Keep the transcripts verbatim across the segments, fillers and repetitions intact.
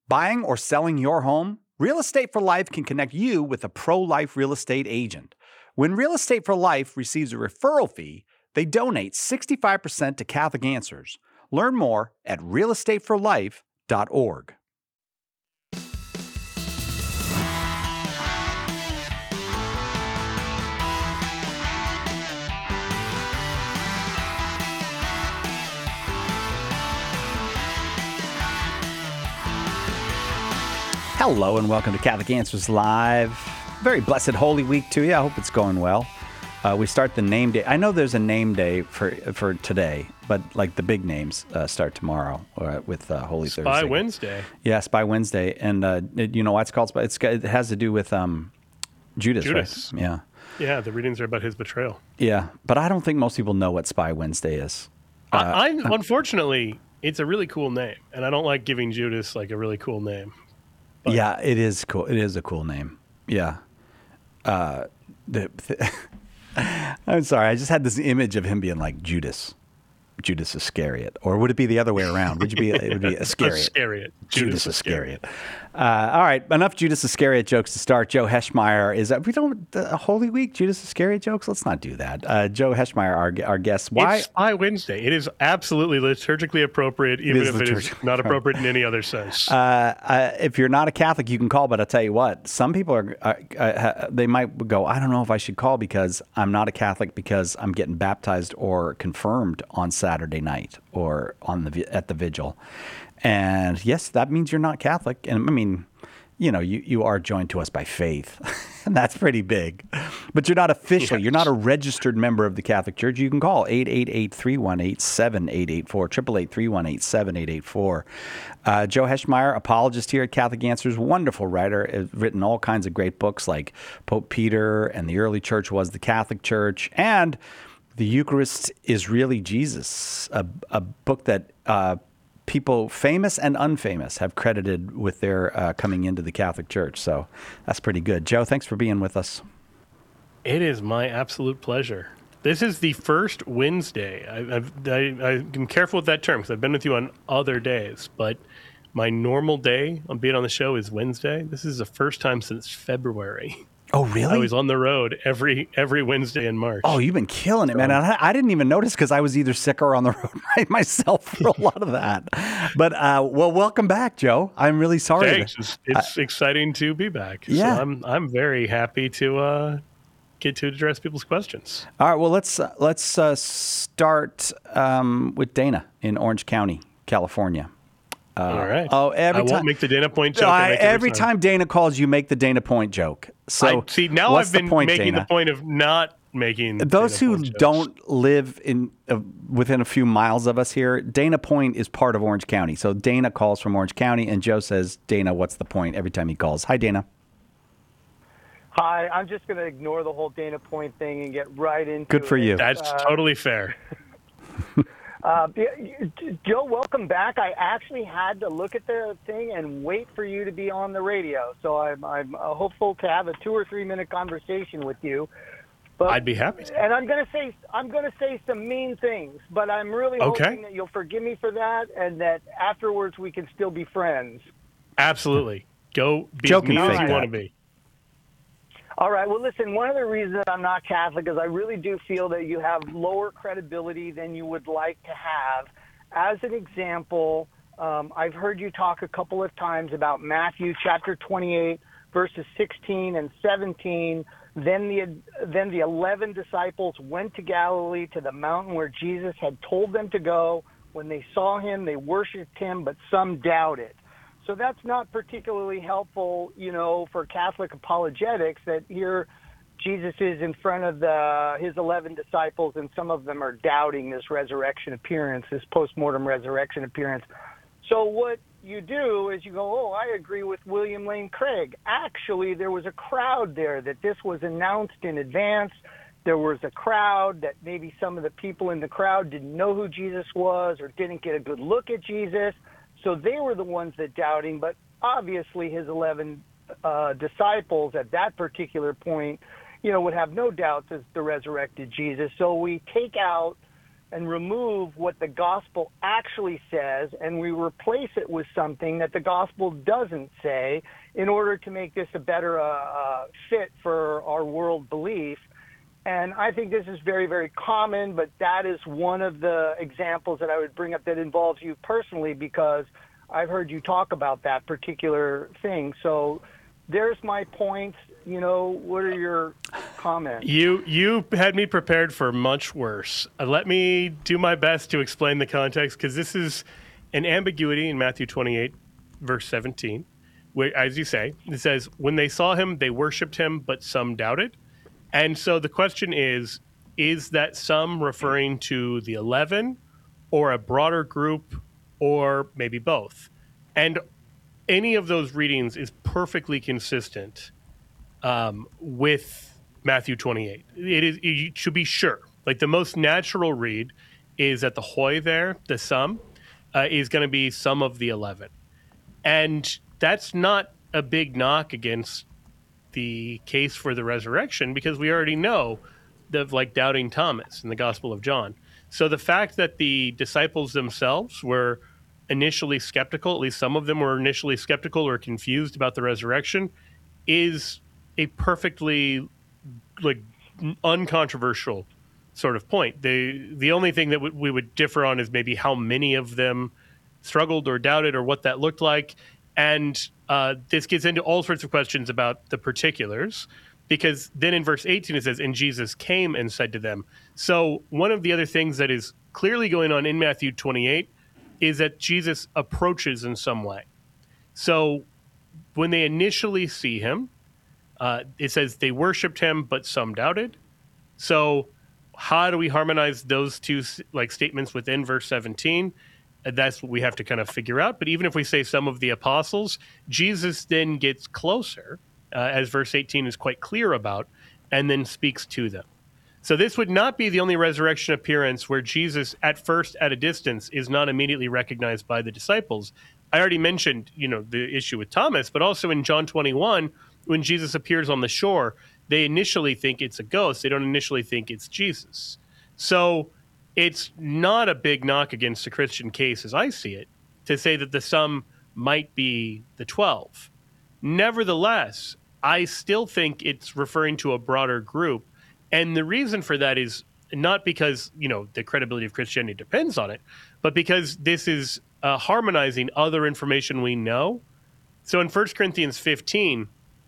Buying or selling your home? Real Estate for Life can connect you with a pro-life real estate agent. When Real Estate for Life receives a referral fee, they donate sixty-five percent to Catholic Answers. Learn more at real estate for life dot org. Hello and welcome to Catholic Answers Live. Very blessed Holy Week to you. I hope it's going well. Uh, we start the name day. I know there's a name day for for today, but like the big names uh, start tomorrow uh, with uh, Holy Spy Thursday. Spy Wednesday. Yeah, Spy Wednesday. And uh, it, you know why it's called Spy? It's, it has to do with um, Judas, Judas. Right? Yeah. Yeah, the readings are about his betrayal. Yeah, but I don't think most people know what Spy Wednesday is. Uh, I, I Unfortunately, it's a really cool name, and I don't like giving Judas like a really cool name. But. Yeah, it is cool. It is a cool name. Yeah. Uh, the, the I'm sorry. I just had this image of him being like Judas, Judas Iscariot, or would it be the other way around? Would you be? It would be Iscariot. Iscariot. Judas, Judas Iscariot. Uh, all right, enough Judas Iscariot jokes to start. Joe Heschmeyer is that we don't uh, Holy Week Judas Iscariot jokes. Let's not do that. Uh, Joe Heschmeyer, our our guest. Why? It's Spy Wednesday. It is absolutely liturgically appropriate, even it if it is not appropriate in any other sense. Uh, uh, if you're not a Catholic, you can call. But I'll tell you what, some people are. Uh, uh, they might go, I don't know if I should call because I'm not a Catholic because I'm getting baptized or confirmed on Saturday night or on the at the vigil. And yes, that means you're not Catholic. And I mean, you know, you, you are joined to us by faith, and that's pretty big. But you're not official. Yes. You're not a registered member of the Catholic Church. You can call eight eight eight, three one eight, seven eight eight four, eight eight eight, three one eight, seven eight eight four. Uh, Joe Heschmeyer, apologist here at Catholic Answers, wonderful writer, has written all kinds of great books like Pope Peter and the Early Church Was the Catholic Church, and The Eucharist is Really Jesus, a, a book that uh, people famous and unfamous have credited with their uh, coming into the Catholic Church. So that's pretty good. Joe, thanks for being with us. It is my absolute pleasure. This is the first Wednesday. I, I've, I, I'm careful with that term because I've been with you on other days, but my normal day on being on the show is Wednesday. This is the first time since February. Oh, really? I was on the road every every Wednesday in March. Oh, you've been killing it, man. I, I didn't even notice because I was either sick or on the road right myself for a lot of that. But, uh, well, welcome back, Joe. I'm really sorry. Thanks. To, it's it's uh, exciting to be back. Yeah. So I'm, I'm very happy to uh, get to address people's questions. All right. Well, let's, uh, let's uh, start um, with Dana in Orange County, California. Uh, All right. Oh, every I time, won't make the Dana Point joke. I, every every time. time Dana calls, you make the Dana Point joke. So I, see, now what's I've been the point, making Dana? the point of not making those Dana who Point don't jokes. live in uh, within a few miles of us here. Dana Point is part of Orange County. So Dana calls from Orange County, and Joe says, "Dana, what's the point?" every time he calls. Hi, Dana. Hi, I'm just going to ignore the whole Dana Point thing and get right into it. Good for you. That's uh, totally fair. Uh, Joe, welcome back. I actually had to look at the thing and wait for you to be on the radio, so I'm, I'm uh, hopeful to have a two or three minute conversation with you. But, I'd be happy to. And I'm going to say I'm going to say some mean things, but I'm really okay. hoping that you'll forgive me for that, and that afterwards we can still be friends. Absolutely, go be Joe as mean as you that. want to be. All right. Well, listen, one of the reasons I'm not Catholic is I really do feel that you have lower credibility than you would like to have. As an example, um, I've heard you talk a couple of times about Matthew chapter twenty-eight, verses sixteen and seventeen. Then the, then the eleven disciples went to Galilee to the mountain where Jesus had told them to go. When they saw him, they worshiped him, but some doubted. So that's not particularly helpful, you know, for Catholic apologetics, that here Jesus is in front of the, his eleven disciples, and some of them are doubting this resurrection appearance, this post-mortem resurrection appearance. So what you do is you go, oh, I agree with William Lane Craig. Actually, there was a crowd there, that this was announced in advance. There was a crowd that maybe some of the people in the crowd didn't know who Jesus was or didn't get a good look at Jesus. So they were the ones that doubting, but obviously his eleven uh, disciples at that particular point, you know, would have no doubts as the resurrected Jesus. So we take out, and remove what the gospel actually says, and we replace it with something that the gospel doesn't say in order to make this a better uh, uh, fit for our world belief. And I think this is very, very common, but that is one of the examples that I would bring up that involves you personally, because I've heard you talk about that particular thing. So there's my points. You know, what are your comments? You you had me prepared for much worse. Uh, let me do my best to explain the context, because this is an ambiguity in Matthew twenty-eight, verse seventeen, where, as you say, it says, when they saw him, they worshipped him, but some doubted. And so the question is, is that some referring to the eleven or a broader group or maybe both? And any of those readings is perfectly consistent um, with Matthew twenty-eight. It is, you should be sure. Like, the most natural read is that the hoi there, the some, uh, is going to be some of the eleven. And that's not a big knock against the case for the resurrection, because we already know the, like, doubting Thomas in the Gospel of John. So the fact that the disciples themselves were initially skeptical, at least some of them were initially skeptical or confused about the resurrection, is a perfectly, like, uncontroversial sort of point. The the only thing that w- we would differ on is maybe how many of them struggled or doubted, or what that looked like. And uh, this gets into all sorts of questions about the particulars, because then in verse eighteen it says, and Jesus came and said to them. So one of the other things that is clearly going on in Matthew twenty-eight is that Jesus approaches in some way. So when they initially see him, uh, it says they worshiped him, but some doubted. So how do we harmonize those two, like, statements within verse seventeen? That's what we have to kind of figure out. But even if we say some of the apostles, Jesus then gets closer, uh, as verse eighteen is quite clear about, and then speaks to them. So this would not be the only resurrection appearance where Jesus, at first at a distance, is not immediately recognized by the disciples. I already mentioned, you know, the issue with Thomas, but also in John twenty-one, when Jesus appears on the shore, they initially think it's a ghost. They don't initially think it's Jesus. So it's not a big knock against the Christian case, as I see it, to say that the some might be the twelve. Nevertheless, I still think it's referring to a broader group. And the reason for that is not because, you know, the credibility of Christianity depends on it, but because this is uh, harmonizing other information we know. So in First Corinthians fifteen,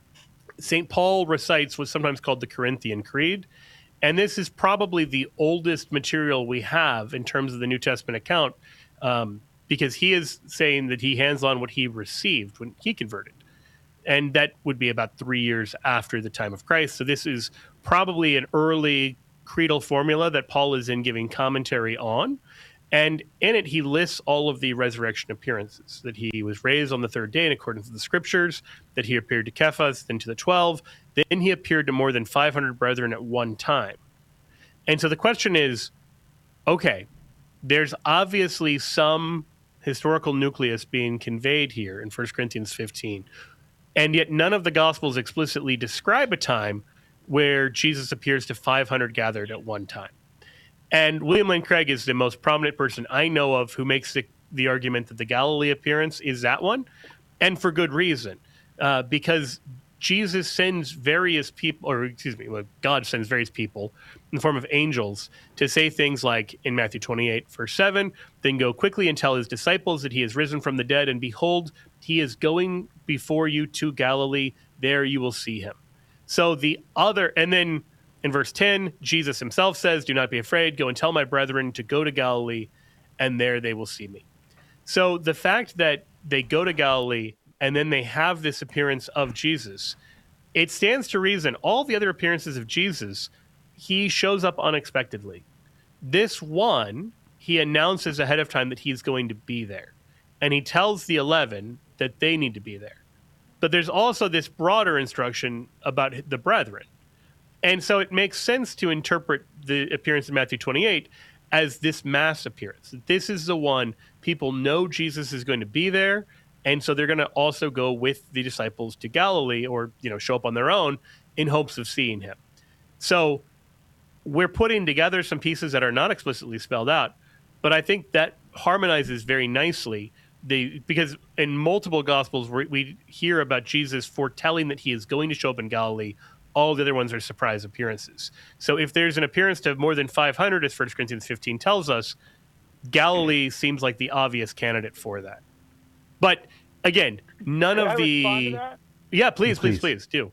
Saint Paul recites what's sometimes called the Corinthian Creed. And this is probably the oldest material we have in terms of the New Testament account, um, because he is saying that he hands on what he received when he converted. And that would be about three years after the time of Christ. So this is probably an early creedal formula that Paul is in giving commentary on. And in it, he lists all of the resurrection appearances, that he was raised on the third day in accordance with the scriptures, that he appeared to Cephas, then to the twelve, then he appeared to more than five hundred brethren at one time. And so the question is, okay, there's obviously some historical nucleus being conveyed here in First Corinthians fifteen, and yet none of the Gospels explicitly describe a time where Jesus appears to five hundred gathered at one time. And William Lane Craig is the most prominent person I know of who makes the, the argument that the Galilee appearance is that one, and for good reason, uh, because Jesus sends various people, or excuse me, well, God sends various people in the form of angels to say things like in Matthew twenty-eight, verse seven, then go quickly and tell his disciples that he is risen from the dead, and behold, he is going before you to Galilee. There you will see him. So the other, and then in verse ten, Jesus himself says, do not be afraid. Go and tell my brethren to go to Galilee, and there they will see me. So the fact that they go to Galilee and then they have this appearance of Jesus, it stands to reason all the other appearances of Jesus, he shows up unexpectedly. This one, he announces ahead of time that he's going to be there. And he tells the eleven that they need to be there. But there's also this broader instruction about the brethren. And so it makes sense to interpret the appearance in Matthew twenty-eight as this mass appearance. This is the one people know Jesus is going to be there, and so they're going to also go with the disciples to Galilee, or, you know, show up on their own in hopes of seeing him. So we're putting together some pieces that are not explicitly spelled out, but I think that harmonizes very nicely. The, because in multiple Gospels, we, we hear about Jesus foretelling that he is going to show up in Galilee. All the other ones are surprise appearances. So if there's an appearance to more than five hundred, as First Corinthians fifteen tells us, Galilee seems like the obvious candidate for that. But again, none Can of I the... respond to that? Yeah, please, please, Please. please, do.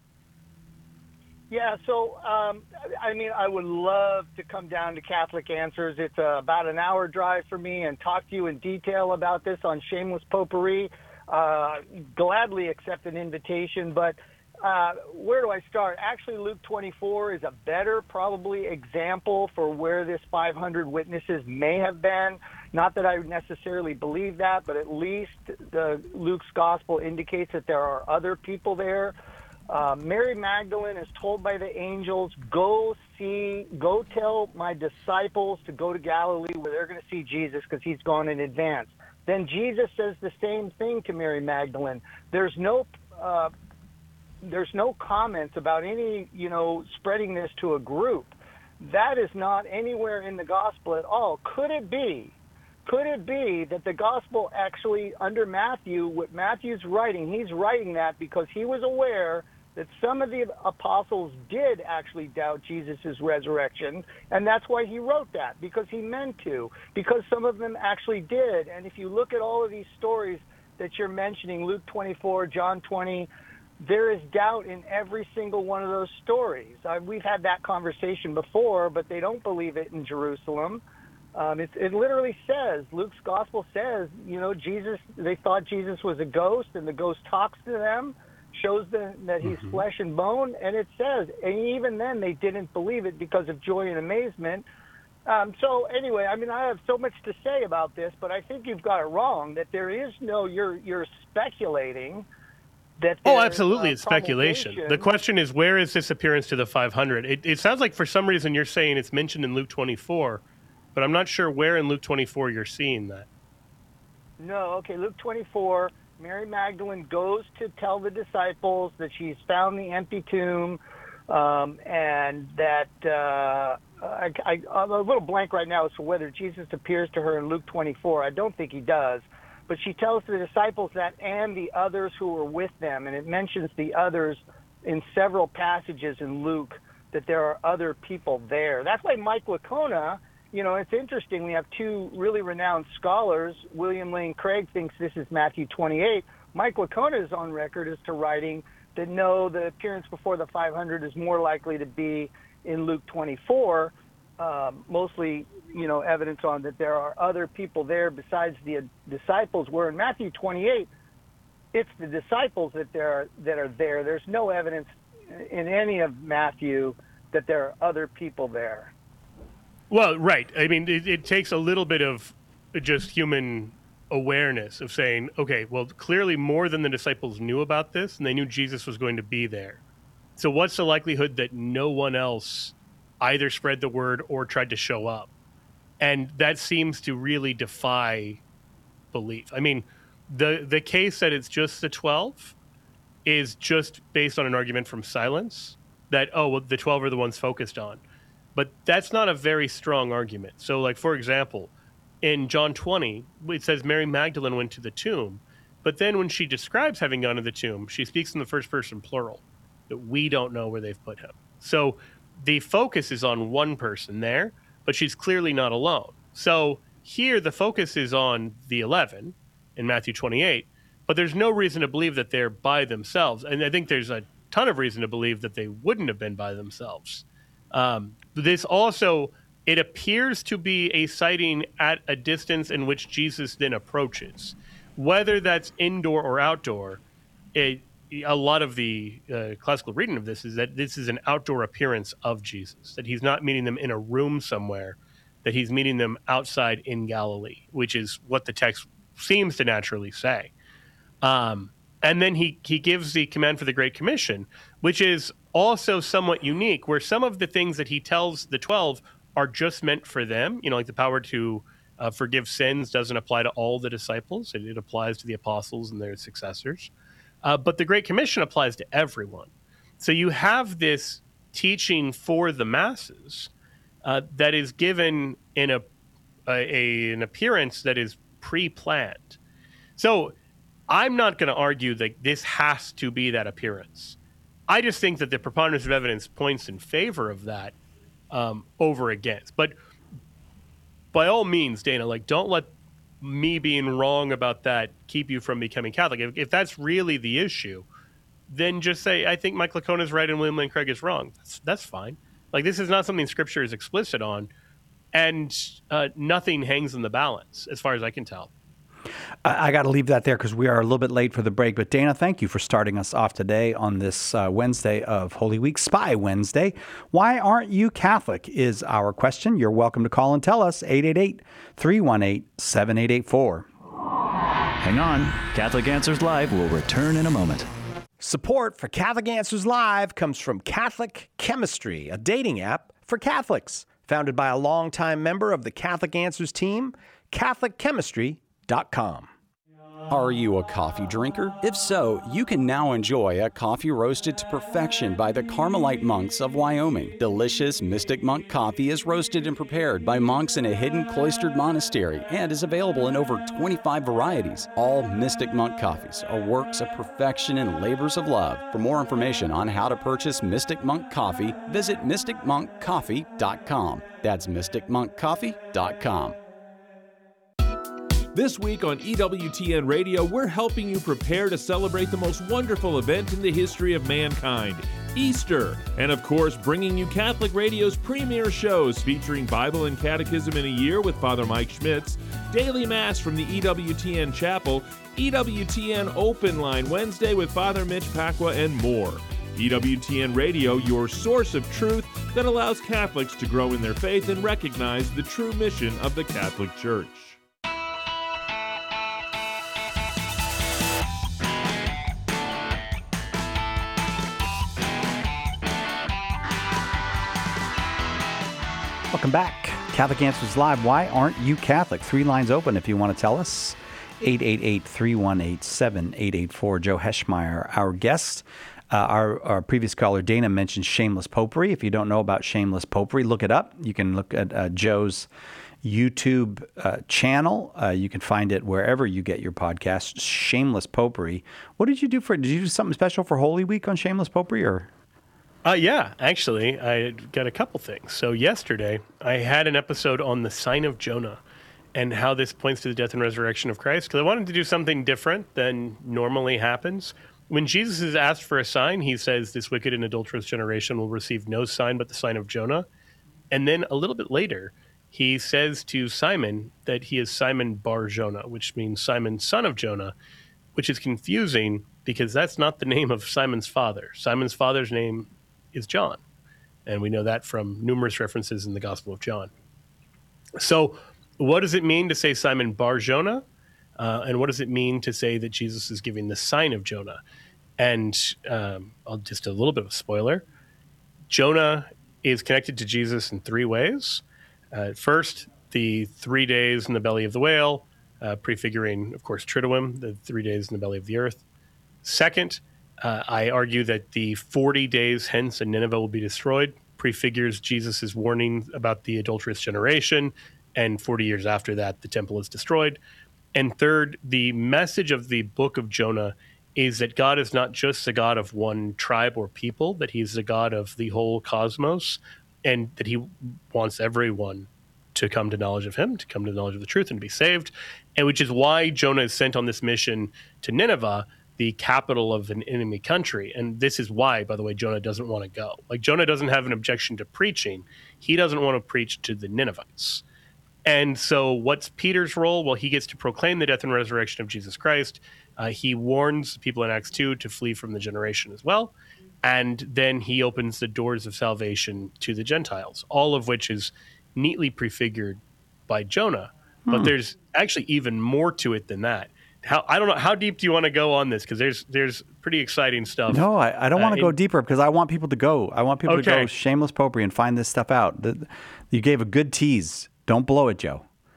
Yeah, so um, I mean, I would love to come down to Catholic Answers. It's uh, about an hour drive for me and talk to you in detail about this on Shameless Potpourri. Uh, gladly accept an invitation, but uh, where do I start? Actually, Luke twenty-four is a better, probably, example for where this five hundred witnesses may have been. Not that I necessarily believe that, but at least the Luke's gospel indicates that there are other people there. Uh, Mary Magdalene is told by the angels, go see, go tell my disciples to go to Galilee where they're going to see Jesus because he's gone in advance. Then Jesus says the same thing to Mary Magdalene. There's no, uh, there's no comments about any, you know, spreading this to a group. That is not anywhere in the gospel at all. Could it be? Could it be that the gospel actually, under Matthew, what Matthew's writing, he's writing that because he was aware that some of the apostles did actually doubt Jesus' resurrection, and that's why he wrote that, because he meant to, because some of them actually did. And if you look at all of these stories that you're mentioning, Luke twenty-four, John twenty, there is doubt in every single one of those stories. Uh, we've had that conversation before, but they don't believe it in Jerusalem. Um, it, it literally says, Luke's gospel says, you know, Jesus, they thought Jesus was a ghost, and the ghost talks to them, shows them that he's mm-hmm. flesh and bone, and it says, and even then they didn't believe it because of joy and amazement. Um, so anyway, I mean, I have so much to say about this, but I think you've got it wrong, that there is no, you're, you're speculating that Oh, absolutely, uh, it's speculation. The question is, where is this appearance to the five hundred? It, it sounds like for some reason you're saying it's mentioned in Luke twenty-four, but I'm not sure where in Luke twenty-four you're seeing that. No, okay, Luke twenty-four, Mary Magdalene goes to tell the disciples that she's found the empty tomb, um, and that uh, I, I, I'm a little blank right now as to whether Jesus appears to her in Luke twenty-four. I don't think he does. But she tells the disciples that and the others who were with them, and it mentions the others in several passages in Luke, that there are other people there. That's why Mike Licona, you know, it's interesting. We have two really renowned scholars. William Lane Craig thinks this is Matthew twenty-eight. Mike Licona is on record as to writing that no, the appearance before the five hundred is more likely to be in Luke twenty-four, um, mostly, you know, evidence on that there are other people there besides the disciples, where in Matthew twenty-eight, it's the disciples that there are, that are there. There's no evidence in any of Matthew that there are other people there. Well, right. I mean, it, it takes a little bit of just human awareness of saying, okay, well, clearly more than the disciples knew about this, and they knew Jesus was going to be there. So what's the likelihood that no one else either spread the word or tried to show up? And that seems to really defy belief. I mean, the the case that it's just the twelve is just based on an argument from silence that, oh, well, the twelve are the ones focused on. But that's not a very strong argument. So, like, for example, in John twenty, it says Mary Magdalene went to the tomb. But then when she describes having gone to the tomb, she speaks in the first person plural, that we don't know where they've put him. So the focus is on one person there, but she's clearly not alone. So here the focus is on the eleven in Matthew twenty-eight, but there's no reason to believe that they're by themselves. And I think there's a ton of reason to believe that they wouldn't have been by themselves. Um, this also, it appears to be a sighting at a distance in which Jesus then approaches. Whether that's indoor or outdoor, it, a lot of the uh, classical reading of this is that this is an outdoor appearance of Jesus, that he's not meeting them in a room somewhere, that he's meeting them outside in Galilee, which is what the text seems to naturally say. Um, and then he, he gives the command for the Great Commission, which is also somewhat unique, where some of the things that he tells the twelve are just meant for them. You know, like the power to uh, forgive sins doesn't apply to all the disciples. It, it applies to the apostles and their successors. Uh, but the Great Commission applies to everyone. So you have this teaching for the masses, uh, that is given in a, a, a an appearance that is pre-planned. So I'm not going to argue that this has to be that appearance. I just think that the preponderance of evidence points in favor of that um, over against. But by all means, Dana, like, don't let me being wrong about that keep you from becoming Catholic. If, if that's really the issue, then just say, I think Mike Licona is right and William Lane Craig is wrong. That's, that's fine. Like, this is not something Scripture is explicit on, and uh, nothing hangs in the balance, as far as I can tell. I, I got to leave that there because we are a little bit late for the break. But Dana, thank you for starting us off today on this uh, Wednesday of Holy Week, Spy Wednesday. Why aren't you Catholic is our question. You're welcome to call and tell us, eight eight eight, three one eight, seven eight eight four. Hang on. Catholic Answers Live will return in a moment. Support for Catholic Answers Live comes from Catholic Chemistry, a dating app for Catholics. Founded by a longtime member of the Catholic Answers team, Catholic Chemistry dot com. Are you a coffee drinker? If so, you can now enjoy a coffee roasted to perfection by the Carmelite monks of Wyoming. Delicious Mystic Monk coffee is roasted and prepared by monks in a hidden cloistered monastery and is available in over twenty-five varieties. All Mystic Monk coffees are works of perfection and labors of love. For more information on how to purchase Mystic Monk coffee, visit mystic monk coffee dot com. That's mystic monk coffee dot com. This week on E W T N Radio, we're helping you prepare to celebrate the most wonderful event in the history of mankind, Easter. And of course, bringing you Catholic Radio's premier shows featuring Bible and Catechism in a Year with Father Mike Schmitz, Daily Mass from the E W T N Chapel, E W T N Open Line Wednesday with Father Mitch Pacwa, and more. E W T N Radio, your source of truth that allows Catholics to grow in their faith and recognize the true mission of the Catholic Church. Welcome back. Catholic Answers Live. Why aren't you Catholic? Three lines open if you want to tell us. eight eight eight, three one eight, seven eight eight four. Joe Heschmeyer, our guest. Uh, our, our previous caller, Dana, mentioned shameless popery. If you don't know about shameless popery, look it up. You can look at uh, Joe's YouTube uh, channel. Uh, you can find it wherever you get your podcasts. Shameless popery. What did you do for? Did you do something special for Holy Week on shameless popery, or? Uh, yeah, actually, I got a couple things. So yesterday, I had an episode on the sign of Jonah and how this points to the death and resurrection of Christ, because I wanted to do something different than normally happens. When Jesus is asked for a sign, he says, this wicked and adulterous generation will receive no sign but the sign of Jonah. And then a little bit later, he says to Simon that he is Simon Bar Jonah, which means Simon, son of Jonah, which is confusing because that's not the name of Simon's father. Simon's father's name is John, and we know that from numerous references in the Gospel of John. So what does it mean to say Simon Bar Jonah? Uh, and what does it mean to say that Jesus is giving the sign of Jonah? And um, I'll just a little bit of a spoiler. Jonah is connected to Jesus in three ways. Uh, first, the three days in the belly of the whale, uh, prefiguring, of course, Triduum, the three days in the belly of the earth. Second, Uh, I argue that the forty days hence and Nineveh will be destroyed prefigures Jesus' warning about the adulterous generation, and forty years after that, the temple is destroyed. And third, the message of the book of Jonah is that God is not just the God of one tribe or people, that he's the God of the whole cosmos, and that he wants everyone to come to knowledge of him, to come to knowledge of the truth and be saved, and which is why Jonah is sent on this mission to Nineveh, the capital of an enemy country. And this is why, by the way, Jonah doesn't want to go. Like, Jonah doesn't have an objection to preaching. He doesn't want to preach to the Ninevites. And so what's Peter's role? Well, he gets to proclaim the death and resurrection of Jesus Christ. Uh, he warns people in Acts two to flee from the generation as well. And then he opens the doors of salvation to the Gentiles, all of which is neatly prefigured by Jonah. Hmm. But there's actually even more to it than that. How, I don't know. How deep do you want to go on this? Because there's there's pretty exciting stuff. No, I, I don't want to uh, go deeper because I want people to go. I want people okay. to go shameless popery and find this stuff out. The, you gave a good tease. Don't blow it, Joe.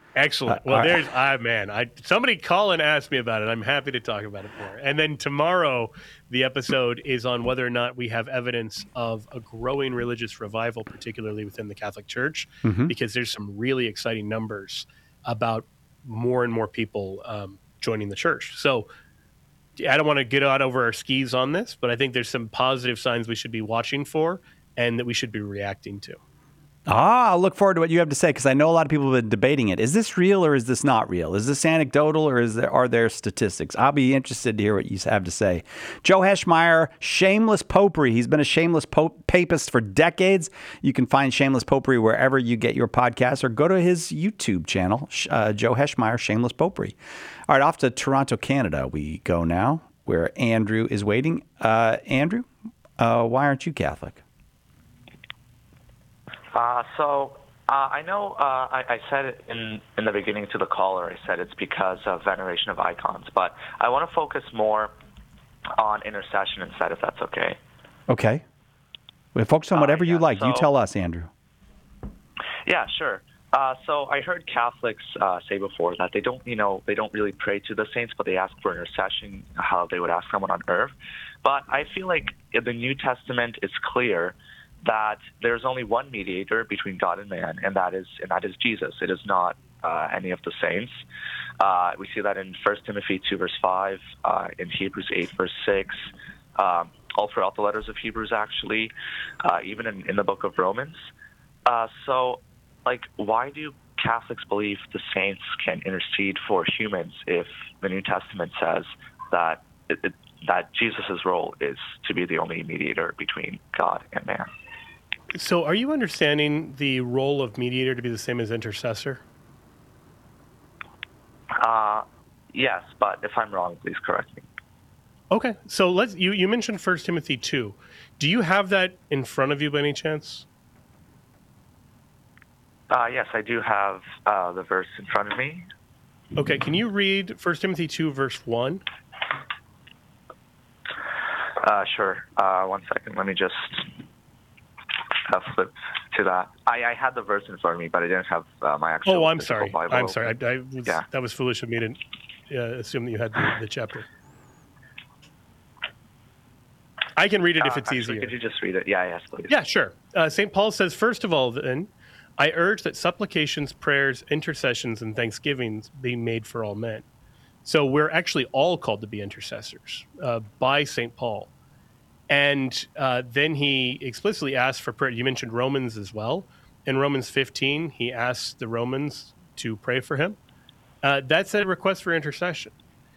Excellent. Well, there's, ah, man, I somebody call and ask me about it. I'm happy to talk about it more. And then tomorrow, the episode is on whether or not we have evidence of a growing religious revival, particularly within the Catholic Church, Mm-hmm. because there's some really exciting numbers about more and more people um, joining the church. So I don't want to get out over our skis on this, but I think there's some positive signs we should be watching for and that we should be reacting to. Ah, I'll look forward to what you have to say, because I know a lot of people have been debating it. Is this real or is this not real? Is this anecdotal or is there, are there statistics? I'll be interested to hear what you have to say. Joe Heschmeyer, Shameless Popery. He's been a shameless pope, papist for decades. You can find Shameless Popery wherever you get your podcasts, or go to his YouTube channel, uh, Joe Heschmeyer, Shameless Popery. All right, off to Toronto, Canada we go now, where Andrew is waiting. Uh, Andrew, uh, why aren't you Catholic? Uh, so uh, I know uh, I, I said it in, in the beginning to the caller, I said it's because of veneration of icons, but I want to focus more on intercession instead, if that's okay. Okay. Well, focus on whatever Uh, yeah, you like. so- You tell us, Andrew. Yeah, sure. Uh, so I heard Catholics uh, say before that they don't, you know, they don't really pray to the saints, but they ask for intercession, how they would ask someone on earth. But I feel like in the New Testament, it's clear that there's only one mediator between God and man, and that is and that is Jesus. It is not uh, any of the saints. Uh, we see that in First Timothy two verse five, uh, in Hebrews eight verse six, um, all throughout the letters of Hebrews, actually, uh, even in, in the book of Romans. Uh, so, like, why do Catholics believe the saints can intercede for humans if the New Testament says that it, it, that Jesus' role is to be the only mediator between God and man? So are you understanding the role of mediator to be the same as intercessor? Uh, yes, but if I'm wrong, please correct me. Okay. So let's you, you mentioned First Timothy two. Do you have that in front of you by any chance? Uh, yes, I do have uh, the verse in front of me. Okay, can you read First Timothy two verse one? Uh, sure. Uh, one second. Let me just uh, flip to that. I, I had the verse in front of me, but I didn't have uh, my actual Oh, I'm physical sorry. Bible I'm open. sorry. I, I was, Yeah. That was foolish of me to uh, assume that you had the, the chapter. I can read it if Uh, it's actually, easier. Could you just read it? Yeah, yes, please. Yeah, sure. Uh, Saint Paul says, first of all, then, I urge that supplications, prayers, intercessions, and thanksgivings be made for all men. So we're actually all called to be intercessors uh, by Saint Paul. And uh, then he explicitly asked for prayer. You mentioned Romans as well. In Romans fifteen, he asks the Romans to pray for him. Uh, that's a request for intercession.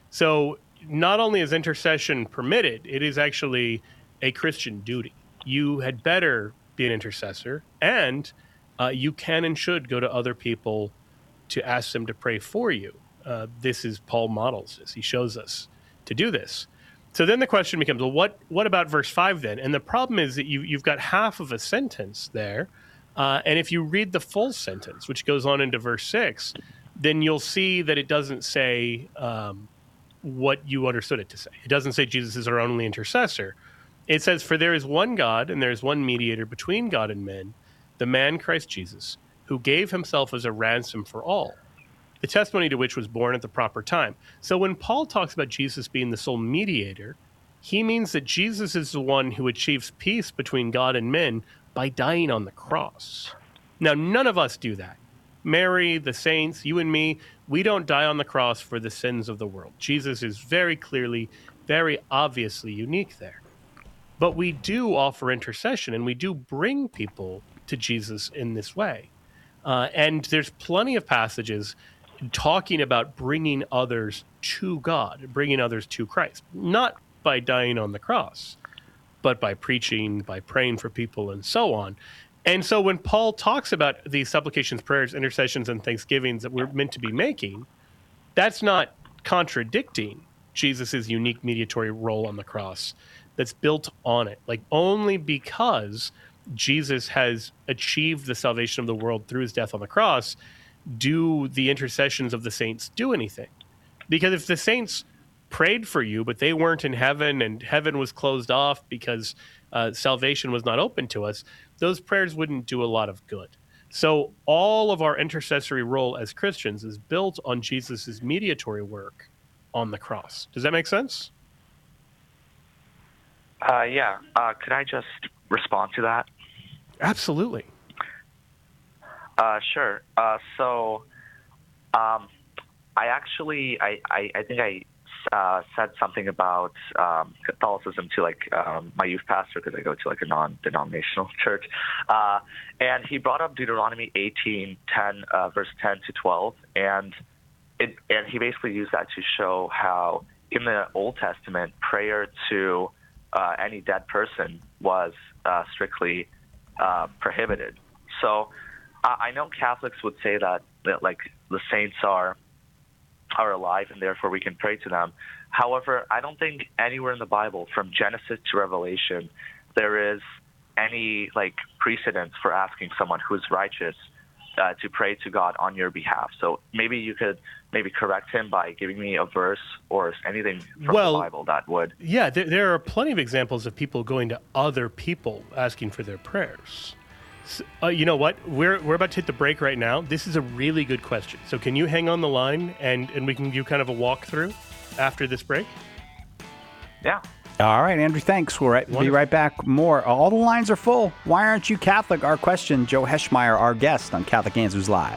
So not only is intercession permitted, it is actually a Christian duty. You had better be an intercessor, and uh, you can and should go to other people to ask them to pray for you. Uh, this is Paul models this. He shows us to do this. So then the question becomes, well, what what about verse five then? And the problem is that you, you've got half of a sentence there. Uh, and if you read the full sentence, which goes on into verse six, then you'll see that it doesn't say um, what you understood it to say. It doesn't say Jesus is our only intercessor. It says, for there is one God and there is one mediator between God and men, the man Christ Jesus, who gave himself as a ransom for all, the testimony to which was born at the proper time. So when Paul talks about Jesus being the sole mediator, he means that Jesus is the one who achieves peace between God and men by dying on the cross. Now, none of us do that. Mary, the saints, you and me, we don't die on the cross for the sins of the world. Jesus is very clearly, very obviously unique there. But we do offer intercession, and we do bring people to Jesus in this way. Uh, and there's plenty of passages talking about bringing others to God, bringing others to Christ, not by dying on the cross, but by preaching, by praying for people, and so on. And so when Paul talks about these supplications, prayers, intercessions, and thanksgivings that we're meant to be making, that's not contradicting Jesus' unique mediatory role on the cross. That's built on it, like only because Jesus has achieved the salvation of the world through his death on the cross do the intercessions of the saints do anything. Because if the saints prayed for you, but they weren't in heaven and heaven was closed off because uh, salvation was not open to us, those prayers wouldn't do a lot of good. So all of our intercessory role as Christians is built on Jesus' mediatory work on the cross. Does that make sense? Uh, yeah. Uh, could I just respond to that? Absolutely. Uh, sure. Uh, so, um, I actually, I, I, I think I uh, said something about um, Catholicism to like um, my youth pastor, because I go to like a non-denominational church, uh, and he brought up Deuteronomy eighteen, ten, uh, verse ten to twelve, and it, and he basically used that to show how in the Old Testament prayer to uh, any dead person was uh, strictly uh, prohibited. So uh, I know Catholics would say that that like the saints are are alive and therefore we can pray to them. However, I don't think anywhere in the Bible, from Genesis to Revelation, there is any like precedence for asking someone who's righteous uh, to pray to God on your behalf. So maybe you could maybe correct him by giving me a verse or anything from well, the Bible that would. Yeah, there, there are plenty of examples of people going to other people asking for their prayers. So, uh, you know what? We're we're about to hit the break right now. This is a really good question. So can you hang on the line and, and we can do kind of a walkthrough after this break? Yeah. All right, Andrew, thanks. We'll right, be right back. More. All the lines are full. Why aren't you Catholic? Our question. Joe Heschmeyer, our guest on Catholic Answers Live.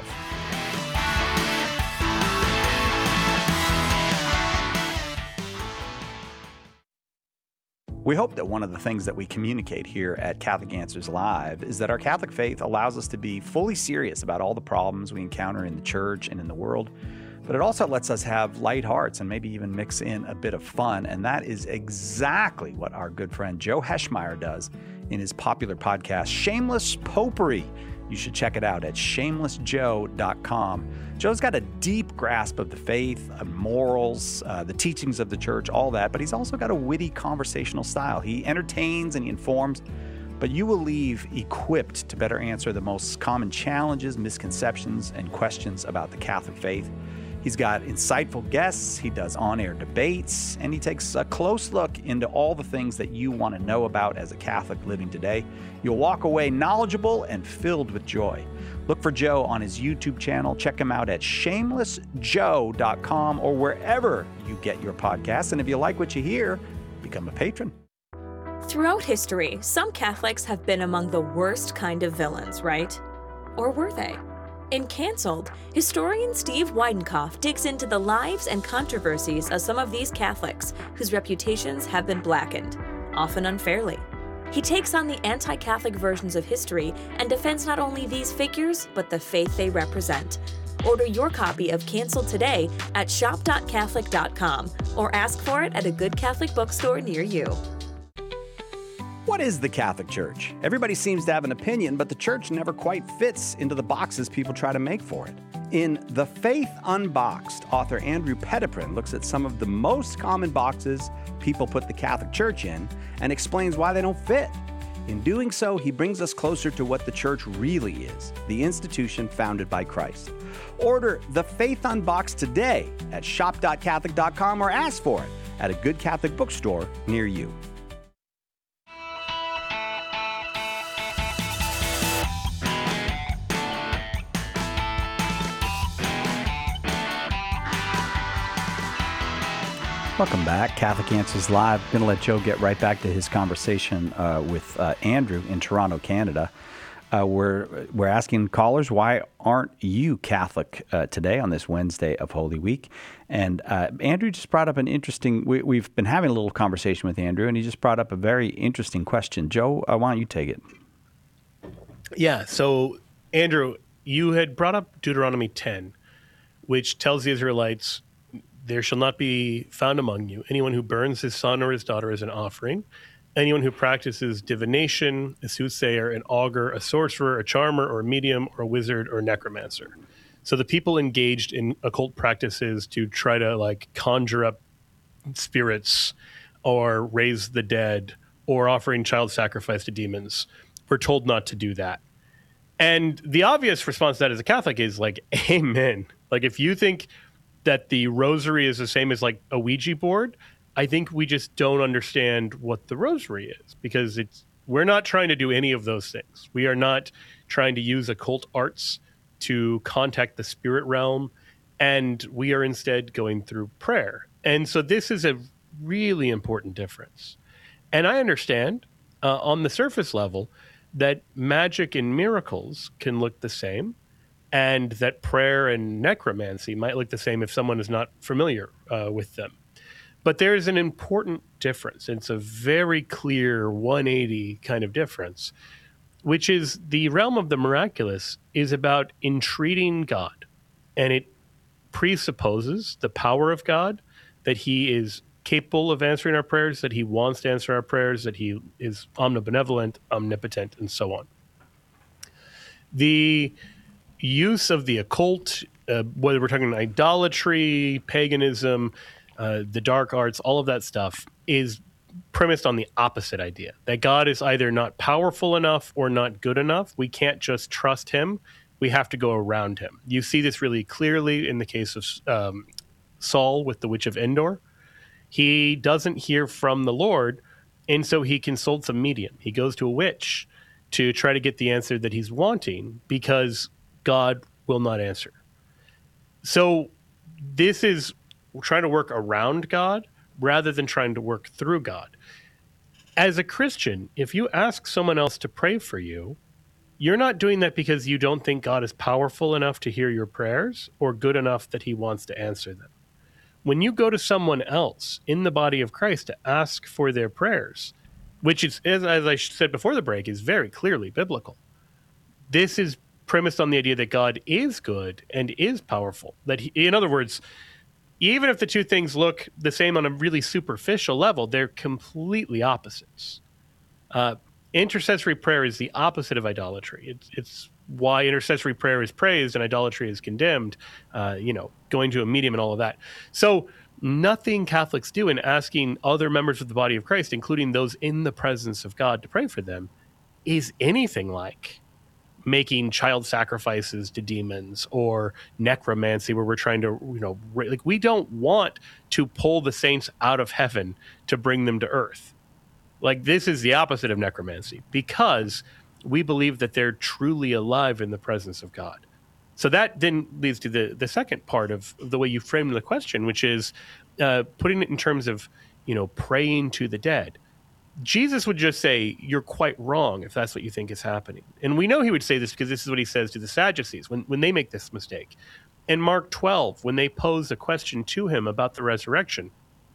We hope that one of the things that we communicate here at Catholic Answers Live is that our Catholic faith allows us to be fully serious about all the problems we encounter in the church and in the world, but it also lets us have light hearts and maybe even mix in a bit of fun, and that is exactly what our good friend Joe Heschmeyer does in his popular podcast, Shameless Popery. You should check it out at shameless joe dot com. Joe's got a deep grasp of the faith, of morals, uh, the teachings of the church, all that, but he's also got a witty conversational style. He entertains and he informs, but you will leave equipped to better answer the most common challenges, misconceptions, and questions about the Catholic faith. He's got insightful guests, he does on-air debates, and he takes a close look into all the things that you want to know about as a Catholic living today. You'll walk away knowledgeable and filled with joy. Look for Joe on his YouTube channel. Check him out at shameless joe dot com or wherever you get your podcasts. And if you like what you hear, become a patron. Throughout history, some Catholics have been among the worst kind of villains, right? Or were they? In Cancelled, historian Steve Weidenkopf digs into the lives and controversies of some of these Catholics whose reputations have been blackened, often unfairly. He takes on the anti-Catholic versions of history and defends not only these figures, but the faith they represent. Order your copy of Cancelled today at shop dot catholic dot com or ask for it at a good Catholic bookstore near you. What is the Catholic Church? Everybody seems to have an opinion, but the church never quite fits into the boxes people try to make for it. In The Faith Unboxed, author Andrew Petiprin looks at some of the most common boxes people put the Catholic Church in and explains why they don't fit. In doing so, he brings us closer to what the church really is, the institution founded by Christ. Order The Faith Unboxed today at shop dot catholic dot com or ask for it at a good Catholic bookstore near you. Welcome back. Catholic Answers Live. I'm going to let Joe get right back to his conversation uh, with uh, Andrew in Toronto, Canada. Uh, we're, we're asking callers, why aren't you Catholic uh, today on this Wednesday of Holy Week? And uh, Andrew just brought up an interesting, we, we've been having a little conversation with Andrew, and he just brought up a very interesting question. Joe, uh, why don't you take it? Yeah, so Andrew, you had brought up Deuteronomy ten, which tells the Israelites, there shall not be found among you anyone who burns his son or his daughter as an offering, anyone who practices divination, a soothsayer, an augur, a sorcerer, a charmer, or a medium, or a wizard, or a necromancer. So the people engaged in occult practices to try to like conjure up spirits or raise the dead or offering child sacrifice to demons were told not to do that. And the obvious response to that as a Catholic is like, amen. Like if you think that the rosary is the same as like a Ouija board, I think we just don't understand what the rosary is, because it's We're not trying to do any of those things. We are not trying to use occult arts to contact the spirit realm, and we are instead going through prayer. And so this is a really important difference. And I understand uh, on the surface level that magic and miracles can look the same, and that prayer and necromancy might look the same if someone is not familiar uh, with them. But there's an important difference. It's a very clear one eighty kind of difference, which is the realm of the miraculous is about entreating God. And it presupposes the power of God, that he is capable of answering our prayers, that he wants to answer our prayers, that he is omnibenevolent, omnipotent, and so on. The use of the occult, uh, whether we're talking idolatry, paganism, uh, the dark arts, all of that stuff is premised on the opposite idea, that God is either not powerful enough or not good enough. We can't just trust him. We have to go around him. You see this really clearly in the case of um, Saul with the Witch of Endor. He doesn't hear from the Lord, and so he consults a medium. He goes to a witch to try to get the answer that he's wanting because God will not answer. So this is trying to work around God rather than trying to work through God. As a Christian, if you ask someone else to pray for you, you're not doing that because you don't think God is powerful enough to hear your prayers or good enough that he wants to answer them. When you go to someone else in the body of Christ to ask for their prayers, which is, as, as I said before the break, is very clearly biblical, this is premised on the idea that God is good and is powerful. That he, in other words, even if the two things look the same on a really superficial level, they're completely opposites. Uh, intercessory prayer is the opposite of idolatry. It's, it's why intercessory prayer is praised and idolatry is condemned, uh, you know, going to a medium and all of that. So nothing Catholics do in asking other members of the body of Christ, including those in the presence of God, to pray for them, is anything like making child sacrifices to demons or necromancy, where we're trying to, you know, like, we don't want to pull the saints out of heaven to bring them to earth. Like, this is the opposite of necromancy, because we believe that they're truly alive in the presence of God. So that then leads to the, the second part of the way you framed the question, which is uh, putting it in terms of, you know, praying to the dead. Jesus would just say, you're quite wrong if that's what you think is happening. And we know he would say this because this is what he says to the Sadducees when, when they make this mistake. In Mark twelve, when they pose a question to him about the resurrection,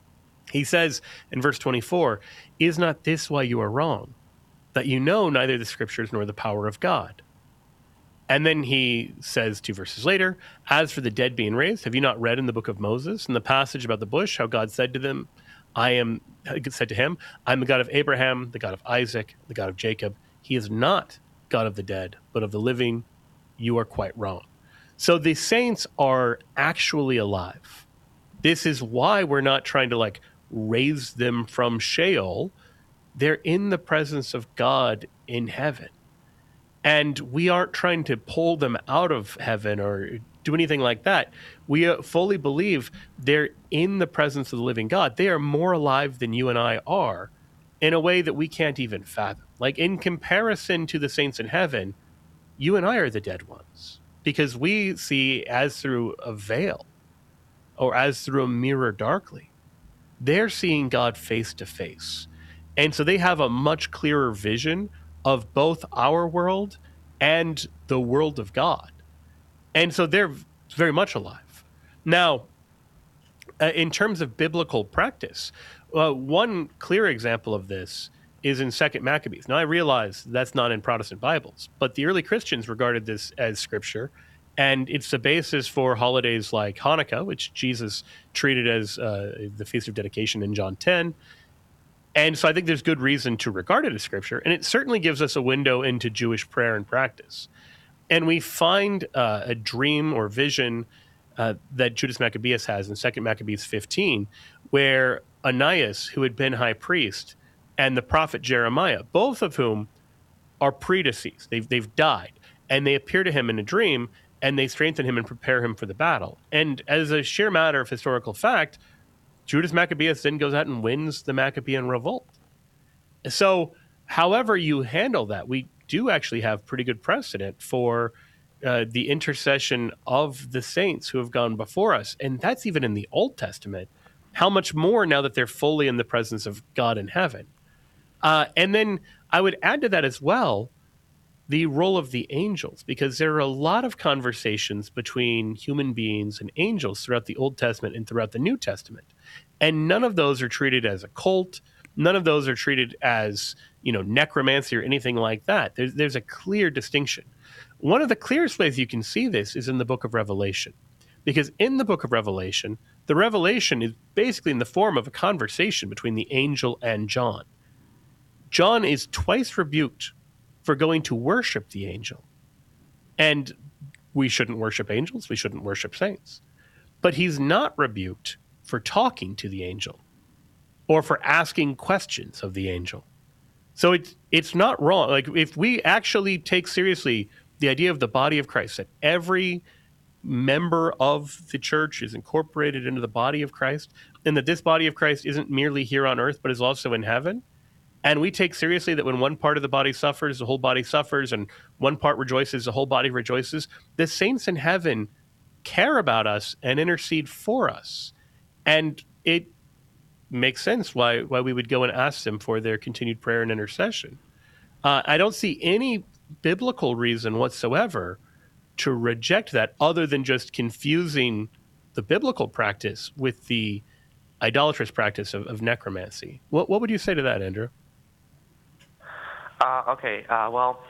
he says in verse twenty-four, "Is not this why you are wrong, that you know neither the scriptures nor the power of God?" And then he says two verses later, "As for the dead being raised, have you not read in the book of Moses, in the passage about the bush, how God said to them, I am, said to him, I'm the God of Abraham, the God of Isaac, the God of Jacob. He is not God of the dead, but of the living. You are quite wrong." So the saints are actually alive. This is why we're not trying to like raise them from Sheol. They're in the presence of God in heaven. And we aren't trying to pull them out of heaven or do anything like that. We fully believe they're in the presence of the living God. They are more alive than you and I are in a way that we can't even fathom. Like, in comparison to the saints in heaven, you and I are the dead ones, because we see as through a veil or as through a mirror darkly. They're seeing God face to face. And so they have a much clearer vision of both our world and the world of God. And so they're very much alive. Now, uh, in terms of biblical practice, uh, one clear example of this is in Second Maccabees. Now, I realize that's not in Protestant Bibles, but the early Christians regarded this as scripture, and it's the basis for holidays like Hanukkah, which Jesus treated as uh, the Feast of Dedication in John ten. And so I think there's good reason to regard it as scripture, and it certainly gives us a window into Jewish prayer and practice. And we find uh, a dream or vision uh, that Judas Maccabeus has in Second Maccabees fifteen, where Onias, who had been high priest, and the prophet Jeremiah, both of whom are predeceased, they've, they've died, and they appear to him in a dream, and they strengthen him and prepare him for the battle. And as a sheer matter of historical fact, Judas Maccabeus then goes out and wins the Maccabean revolt. So however you handle that, we do actually have pretty good precedent for uh, the intercession of the saints who have gone before us. And that's even in the Old Testament. How much more now that they're fully in the presence of God in heaven? Uh, and then I would add to that as well the role of the angels, because there are a lot of conversations between human beings and angels throughout the Old Testament and throughout the New Testament. And none of those are treated as a cult. None of those are treated as, you know, necromancy or anything like that. There's, there's a clear distinction. One of the clearest ways you can see this is in the book of Revelation, because in the book of Revelation, the revelation is basically in the form of a conversation between the angel and John. John is twice rebuked for going to worship the angel. And we shouldn't worship angels. We shouldn't worship saints. But he's not rebuked for talking to the angel or for asking questions of the angel. So it's, it's not wrong. Like, if we actually take seriously the idea of the body of Christ, that every member of the church is incorporated into the body of Christ, and that this body of Christ isn't merely here on earth, but is also in heaven, and we take seriously that when one part of the body suffers, the whole body suffers, and one part rejoices, the whole body rejoices, the saints in heaven care about us and intercede for us. And it makes sense why, why we would go and ask them for their continued prayer and intercession. Uh, I don't see any biblical reason whatsoever to reject that, other than just confusing the biblical practice with the idolatrous practice of, of necromancy. What, what would you say to that, Andrew? Uh, okay, uh, well,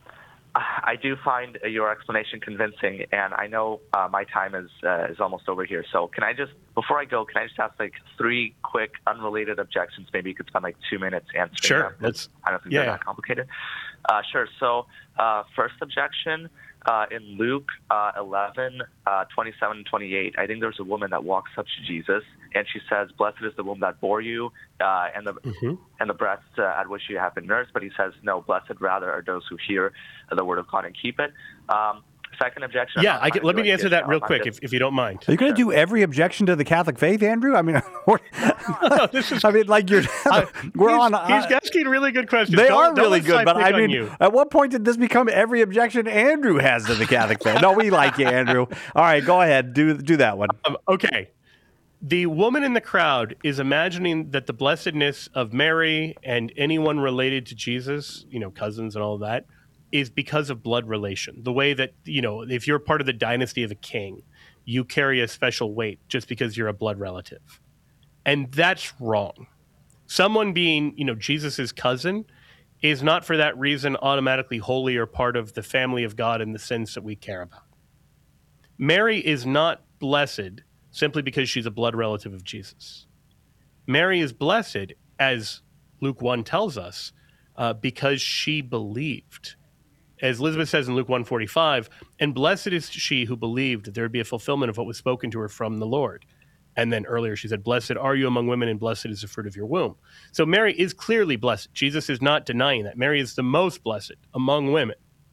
I do find your explanation convincing, and I know uh, my time is uh, is almost over here. So can I just, before I go, can I just ask like three quick, unrelated objections? Maybe you could spend like two minutes answering Sure. them. Let's, I don't think yeah, they're yeah. that complicated. Uh, sure. So uh, first objection, uh, in Luke uh, eleven, uh, twenty-seven and twenty-eight, I think there's a woman that walks up to Jesus, and she says, "Blessed is the womb that bore you, uh, and the Mm-hmm. and the breast uh, at which you have been nursed." But he says, "No, blessed rather are those who hear the word of God and keep it." Um, second objection. Yeah, I'm I not can, trying let to do me like answer this, that real um, I'm quick, just- if, if you don't mind. Are you going to do every objection to the Catholic faith, Andrew? I mean, we're, this is, I mean, like you're, we're he's, on. He's uh, asking really good questions. they Don't- are don't really let good, but Cy I pick on mean, you. at what point did this become every objection Andrew has to the Catholic faith? No, we like you, Andrew. All right, go ahead, do do that one. Um, okay. The woman in the crowd is imagining that the blessedness of Mary and anyone related to Jesus, you know, cousins and all of that, is because of blood relation. The way that, you know, if you're part of the dynasty of a king, you carry a special weight just because you're a blood relative. And that's wrong. Someone being, you know, Jesus's cousin is not for that reason automatically holy or part of the family of God in the sense that we care about. Mary is not blessed simply because she's a blood relative of Jesus. Mary is blessed, as Luke one tells us, uh, because she believed. As Elizabeth says in Luke one forty-five, "And blessed is she who believed that there would be a fulfillment of what was spoken to her from the Lord." And then earlier she said, "Blessed are you among women, and blessed is the fruit of your womb." So Mary is clearly blessed. Jesus is not denying that. Mary is the most blessed among women.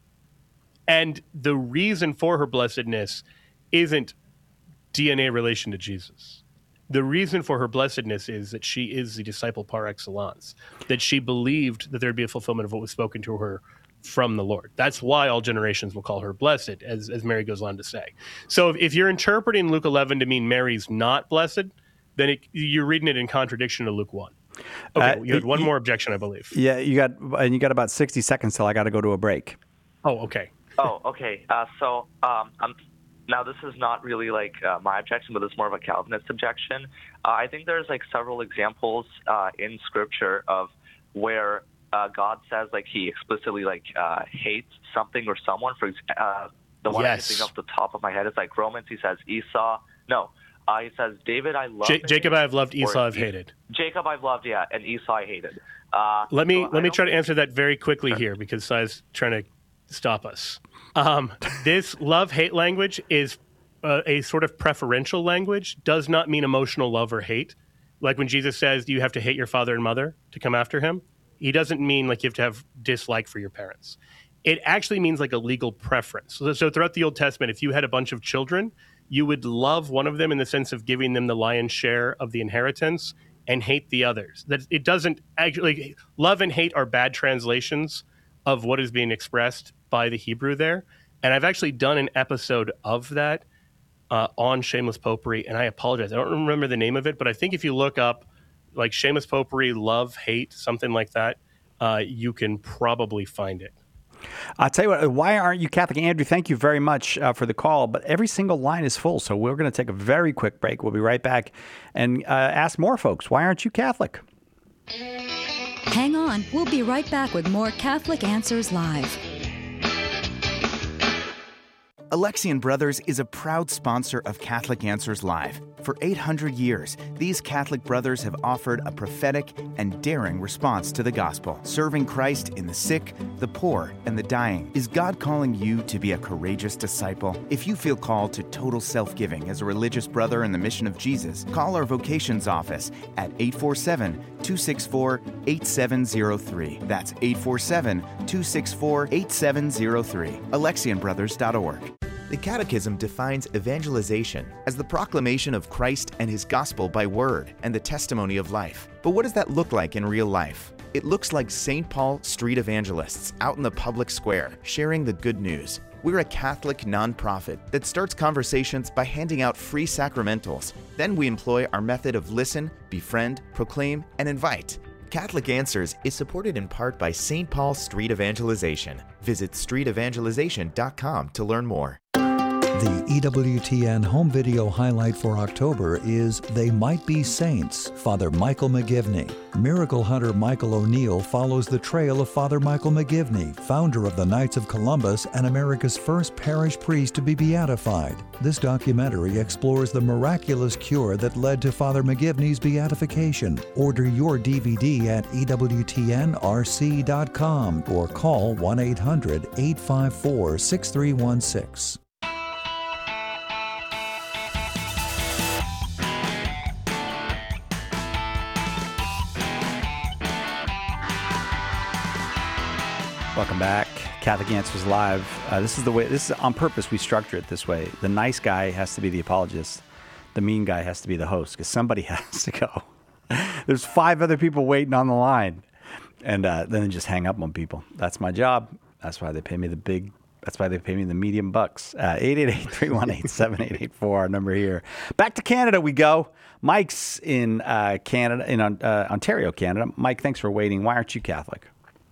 And the reason for her blessedness isn't D N A relation to Jesus. The reason for her blessedness is that she is the disciple par excellence, that she believed that there'd be a fulfillment of what was spoken to her from the Lord. That's why all generations will call her blessed, as, as Mary goes on to say. So if, if you're interpreting Luke eleven to mean Mary's not blessed, then it, you're reading it in contradiction to Luke one. Okay, Uh, you had one y- more objection, I believe. Yeah, you got and you got about sixty seconds till I got to go to a break. Oh, okay. Oh, okay. Uh, so um, I'm, now this is not really like uh, my objection, but it's more of a Calvinist objection. Uh, I think there's like several examples uh, in Scripture of where uh, God says like He explicitly like uh, hates something or someone. For ex- uh, the one Yes. I can think off the top of my head is like Romans. He says Esau. No, uh, he says David. I love J- Jacob I have loved, or Esau I've E- hated. Jacob I've loved, yeah, and Esau I hated. Uh, Let me so I let me don't try to think- answer that very quickly here, because Sai's trying to stop us. Um, this love-hate language is uh, a sort of preferential language, does not mean emotional love or hate. Like when Jesus says, "Do you have to hate your father and mother to come after him?" He doesn't mean like you have to have dislike for your parents. It actually means like a legal preference. So, so throughout the Old Testament, if you had a bunch of children, you would love one of them in the sense of giving them the lion's share of the inheritance and hate the others. That it doesn't actually, love and hate are bad translations of what is being expressed by the Hebrew there. And I've actually done an episode of that uh, on Shameless Popery, and I apologize. I don't remember the name of it, but I think if you look up like Shameless Popery, love, hate, something like that, uh, you can probably find it. I'll tell you what, why aren't you Catholic? Andrew, thank you very much uh, for the call, but every single line is full, so we're going to take a very quick break. We'll be right back and uh, ask more folks, why aren't you Catholic? Hang on, we'll be right back with more Catholic Answers Live. Alexian Brothers is a proud sponsor of Catholic Answers Live. For eight hundred years, these Catholic brothers have offered a prophetic and daring response to the gospel, serving Christ in the sick, the poor, and the dying. Is God calling you to be a courageous disciple? If you feel called to total self-giving as a religious brother in the mission of Jesus, call our vocations office at eight four seven, two six four, eight seven zero three. That's eight four seven, two six four, eight seven zero three. Alexian Brothers dot org. The Catechism defines evangelization as the proclamation of Christ and His gospel by word and the testimony of life. But what does that look like in real life? It looks like Saint Paul street evangelists out in the public square sharing the good news. We're a Catholic nonprofit that starts conversations by handing out free sacramentals. Then we employ our method of listen, befriend, proclaim, and invite. Catholic Answers is supported in part by Saint Paul Street Evangelization. Visit street evangelization dot com to learn more. The E W T N home video highlight for October is They Might Be Saints, Father Michael McGivney. Miracle hunter Michael O'Neill follows the trail of Father Michael McGivney, founder of the Knights of Columbus and America's first parish priest to be beatified. This documentary explores the miraculous cure that led to Father McGivney's beatification. Order your D V D at E W T N R C dot com or call one eight hundred, eight five four, six three one six. Welcome back. Catholic Answers Live. Uh, this is the way, this is on purpose we structure it this way. The nice guy has to be the apologist. The mean guy has to be the host because somebody has to go. There's five other people waiting on the line. And uh, then just hang up on people. That's my job. That's why they pay me the big, that's why they pay me the medium bucks. Uh, eight eight eight, three one eight, seven eight eight four, our number here. Back to Canada we go. Mike's in uh, Canada, in uh, Ontario, Canada. Mike, thanks for waiting. Why aren't you Catholic?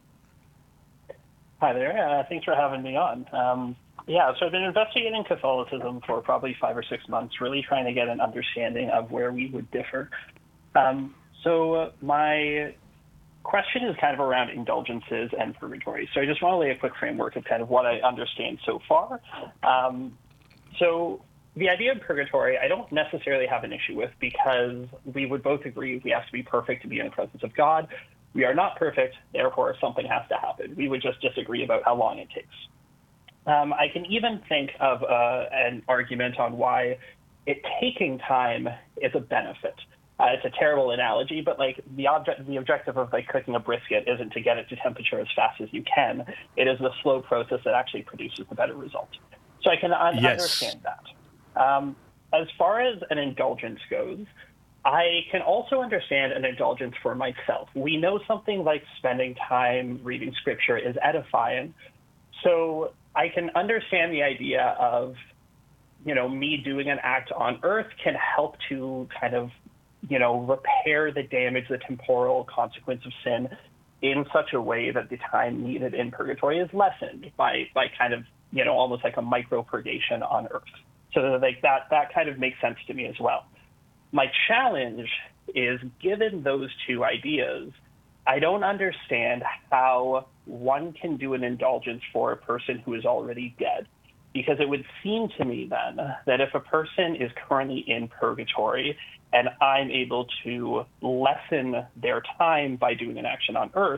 Hi there. Uh, thanks for having me on. Um, yeah, so I've been investigating Catholicism for probably five or six months, really trying to get an understanding of where we would differ. Um, so uh, my question is kind of around indulgences and purgatory. So I just want to lay a quick framework of kind of what I understand so far. Um, so the idea of purgatory, I don't necessarily have an issue with because we would both agree we have to be perfect to be in the presence of God. We are not perfect, therefore something has to happen. We would just disagree about how long it takes. Um, I can even think of uh, an argument on why it taking time is a benefit. Uh, it's a terrible analogy, but like the object, the objective of like cooking a brisket isn't to get it to temperature as fast as you can. It is the slow process that actually produces the better result. So I can un- yes. understand that. Um, as far as an indulgence goes, I can also understand an indulgence for myself. We know something like spending time reading scripture is edifying. So I can understand the idea of, you know, me doing an act on earth can help to kind of, you know, repair the damage, the temporal consequence of sin in such a way that the time needed in purgatory is lessened by, by kind of, you know, almost like a micro-purgation on earth. So like that, that kind of makes sense to me as well. My challenge is, given those two ideas, I don't understand how one can do an indulgence for a person who is already dead. Because it would seem to me then that if a person is currently in purgatory and I'm able to lessen their time by doing an action on earth,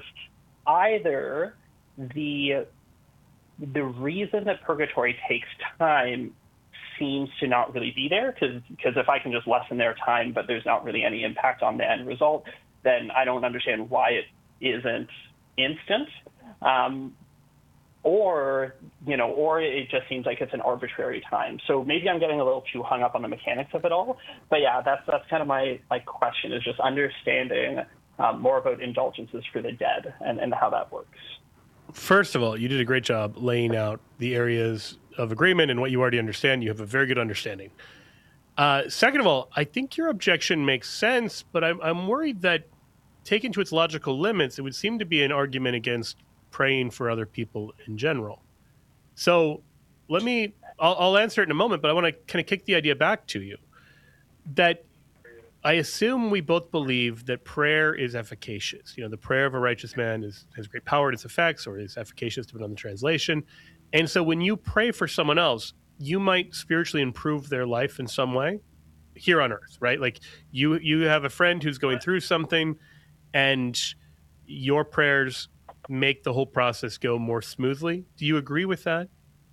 either the, the reason that purgatory takes time seems to not really be there, because because if I can just lessen their time, but there's not really any impact on the end result, then I don't understand why it isn't instant. Um, or, you know, or it just seems like it's an arbitrary time. So maybe I'm getting a little too hung up on the mechanics of it all. But yeah, that's that's kind of my, my question, is just understanding um, more about indulgences for the dead and, and how that works. First of all, you did a great job laying out the areas of agreement and what you already understand. You have a very good understanding. Uh, second of all, I think your objection makes sense, but I'm, I'm worried that taken to its logical limits, it would seem to be an argument against praying for other people in general. So let me, I'll, I'll answer it in a moment, but I want to kind of kick the idea back to you that I assume we both believe that prayer is efficacious. You know, the prayer of a righteous man is, has great power in its effects, or is efficacious, depending on the translation. And so when you pray for someone else, you might spiritually improve their life in some way here on earth, right? Like you, you have a friend who's going through something, and your prayers make the whole process go more smoothly. Do you agree with that?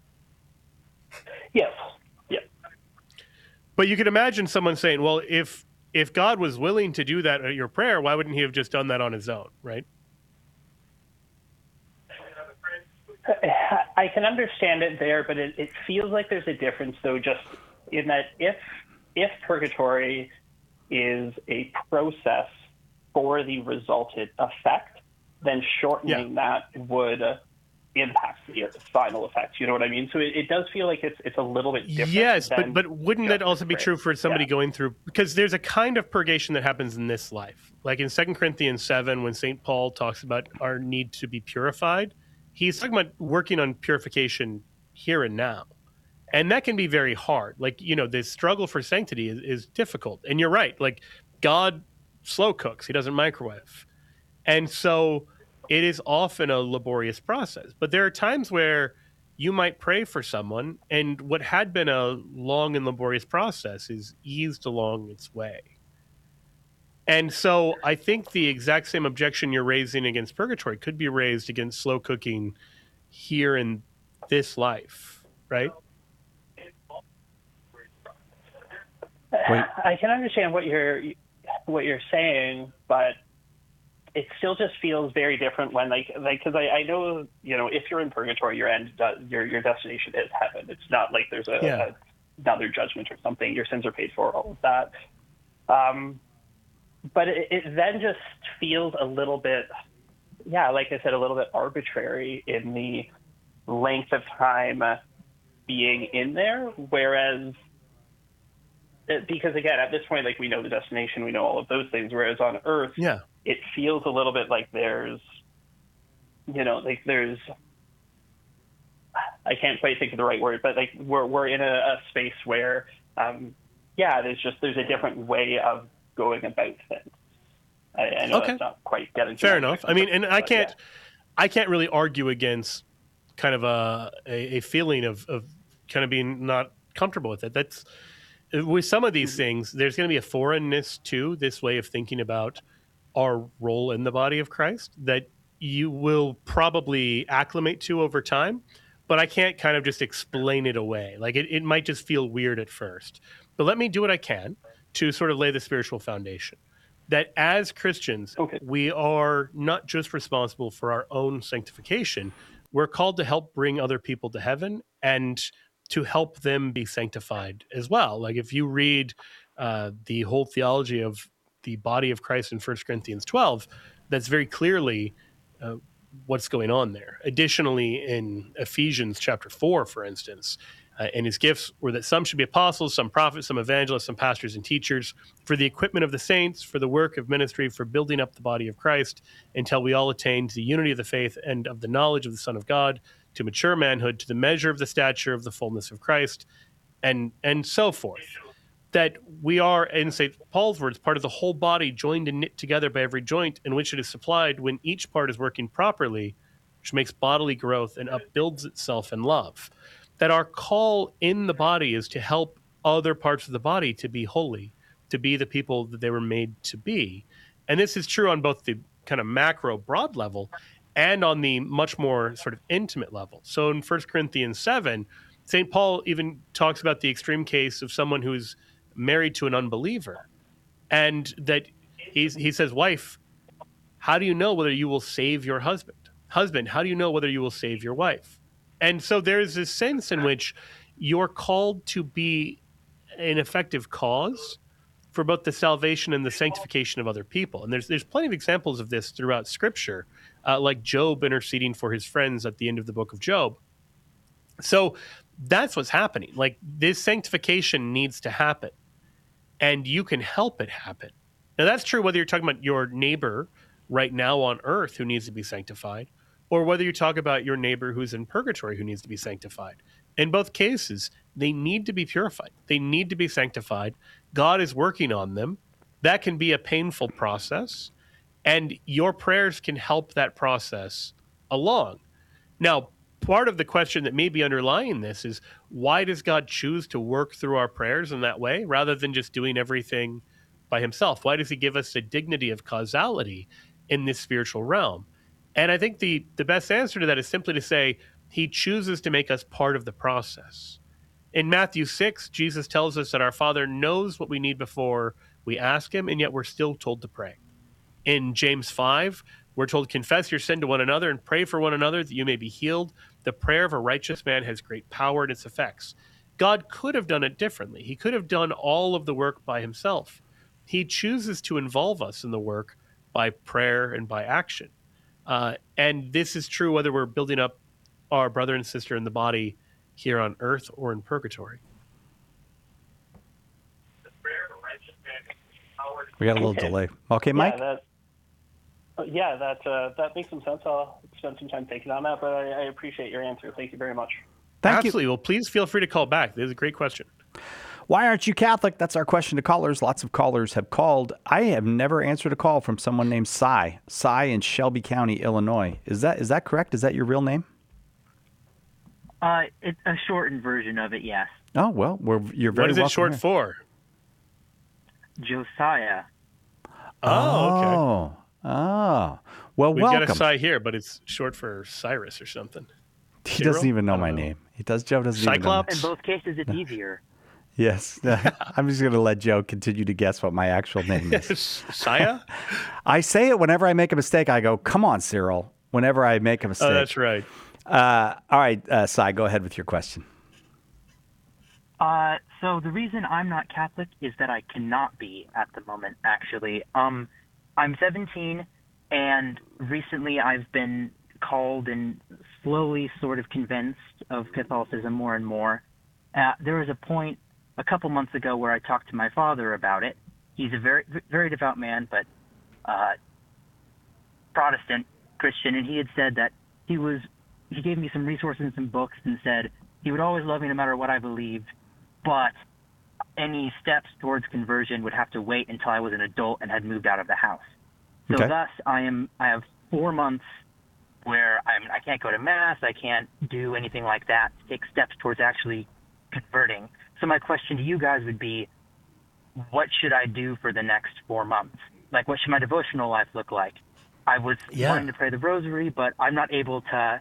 Yes. Yeah. But you can imagine someone saying, well, if if God was willing to do that at your prayer, why wouldn't he have just done that on his own, right? I can understand it there, but it, it feels like there's a difference, though, just in that if if purgatory is a process for the resultant effect, then shortening yeah. that would uh, impact the final effect. You know what I mean? So it, it does feel like it's it's a little bit different. Yes, but but wouldn't that also be true for somebody yeah. going through? Because there's a kind of purgation that happens in this life. Like in Second Corinthians seven, when Saint Paul talks about our need to be purified, he's talking about working on purification here and now. And that can be very hard. Like, you know, the struggle for sanctity is, is difficult. And you're right. Like, God slow cooks. He doesn't microwave. And so it is often a laborious process. But there are times where you might pray for someone, and what had been a long and laborious process is eased along its way. And so I think the exact same objection you're raising against purgatory could be raised against slow cooking here in this life, right? Wait. I can understand what you're what you're saying, but it still just feels very different when, like, like because I, I know, you know, if you're in purgatory, your end, your your destination is heaven. It's not like there's a, yeah. a another judgment or something. Your sins are paid for, all of that. Um, but it, it then just feels a little bit, yeah, like I said, a little bit arbitrary in the length of time being in there, whereas. Because again, at this point, like, we know the destination, we know all of those things. Whereas on Earth, yeah. it feels a little bit like there's, you know, like there's, I can't quite think of the right word, but like we're we're in a, a space where, um, yeah, there's just there's a different way of going about things. I, I know okay. that's not quite getting fair enough. I mean, and I can't, yeah. I can't really argue against kind of a a, a feeling of of kind of being not comfortable with it. That's. With some of these things, there's going to be a foreignness to this way of thinking about our role in the body of Christ that you will probably acclimate to over time, but I can't kind of just explain it away. Like it, it might just feel weird at first, but let me do what I can to sort of lay the spiritual foundation that as Christians, okay. we are not just responsible for our own sanctification. We're called to help bring other people to heaven and to help them be sanctified as well. Like if you read uh, the whole theology of the body of Christ in First Corinthians twelve, that's very clearly uh, what's going on there. Additionally, in Ephesians chapter four, for instance, uh, and his gifts were that some should be apostles, some prophets, some evangelists, some pastors and teachers, for the equipment of the saints, for the work of ministry, for building up the body of Christ, until we all attain to the unity of the faith and of the knowledge of the Son of God, to mature manhood, to the measure of the stature of the fullness of Christ, and and so forth. That we are, in Saint Paul's words, part of the whole body, joined and knit together by every joint in which it is supplied when each part is working properly, which makes bodily growth and upbuilds itself in love. That our call in the body is to help other parts of the body to be holy, to be the people that they were made to be. And this is true on both the kind of macro, broad level and on the much more sort of intimate level. So in First Corinthians seven, Saint Paul even talks about the extreme case of someone who's married to an unbeliever. And that he's, he says, wife, how do you know whether you will save your husband? Husband, how do you know whether you will save your wife? And so there's this sense in which you're called to be an effective cause for both the salvation and the sanctification of other people. And there's there's plenty of examples of this throughout Scripture, uh, like Job interceding for his friends at the end of the book of Job. So that's what's happening. Like, this sanctification needs to happen, and you can help it happen. Now, that's true whether you're talking about your neighbor right now on earth who needs to be sanctified, or whether you talk about your neighbor who's in purgatory who needs to be sanctified. In both cases, they need to be purified. They need to be sanctified. God is working on them. That can be a painful process, and your prayers can help that process along. Now, part of the question that may be underlying this is, why does God choose to work through our prayers in that way rather than just doing everything by himself? Why does he give us the dignity of causality in this spiritual realm? And I think the, the best answer to that is simply to say he chooses to make us part of the process. In Matthew six, Jesus tells us that our Father knows what we need before we ask him, and yet we're still told to pray. In James five, we're told, confess your sin to one another and pray for one another that you may be healed. The prayer of a righteous man has great power in its effects. God could have done it differently. He could have done all of the work by himself. He chooses to involve us in the work by prayer and by action. Uh, and this is true whether we're building up our brother and sister in the body here on earth or in purgatory. We got a little delay. Okay, Mike? Yeah, that, uh, yeah, that, uh, that makes some sense. I'll spend some time thinking on that, but I, I appreciate your answer. Thank you very much. Thank Absolutely. you. Well, please feel free to call back. This is a great question. Why aren't you Catholic? That's our question to callers. Lots of callers have called. I have never answered a call from someone named Cy. Cy in Shelby County, Illinois. Is that is that correct? Is that your real name? Uh, it's a shortened version of it, yes. Oh, well, we're, you're very What is it welcome short here. for? Josiah. Oh, okay. Oh, oh. Well, We've welcome. got a Cy here, but it's short for Cyrus or something. He Cyril? doesn't even know I don't my know. name. He does. Joe doesn't Cyclops? In both cases, it's easier. even know. Yes. I'm just going to let Joe continue to guess what my actual name is. Saya? I say it whenever I make a mistake. I go, come on, Cyril, whenever I make a mistake. Oh, that's right. Uh, all right, uh, Cy, go ahead with your question. Uh, so the reason I'm not Catholic is that I cannot be at the moment, actually. Um, I'm seventeen, and recently I've been called and slowly sort of convinced of Catholicism more and more. Uh, there was a point a couple months ago where I talked to my father about it. He's a very, very devout man, but uh, Protestant Christian, and he had said that he was, he gave me some resources and some books and said he would always love me no matter what I believed, but any steps towards conversion would have to wait until I was an adult and had moved out of the house. So Okay. thus, I am, I have four months where I'm, I can't go to mass, I can't do anything like that to take steps towards actually converting. So my question to you guys would be, what should I do for the next four months? Like, what should my devotional life look like? I was Yeah. wanting to pray the rosary, but I'm not able to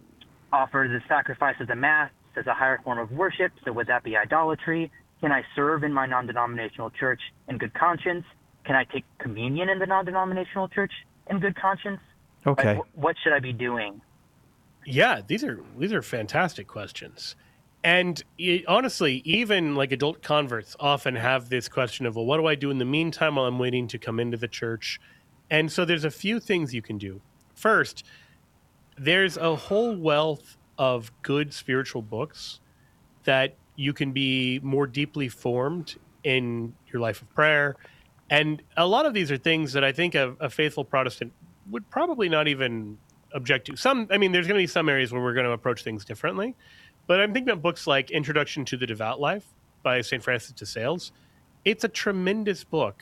offer the sacrifice of the Mass as a higher form of worship, so would that be idolatry? Can I serve in my non-denominational church in good conscience? Can I take communion in the non-denominational church in good conscience? Okay. Like, wh- what should I be doing? Yeah, these are these are fantastic questions. And it, honestly, even like adult converts often have this question of, well, what do I do in the meantime while I'm waiting to come into the church? And so there's a few things you can do. First, there's a whole wealth of good spiritual books that you can be more deeply formed in your life of prayer. And a lot of these are things that I think a, a faithful Protestant would probably not even object to. Some, I mean, there's going to be some areas where we're going to approach things differently. But I'm thinking of books like Introduction to the Devout Life by Saint Francis de Sales. It's a tremendous book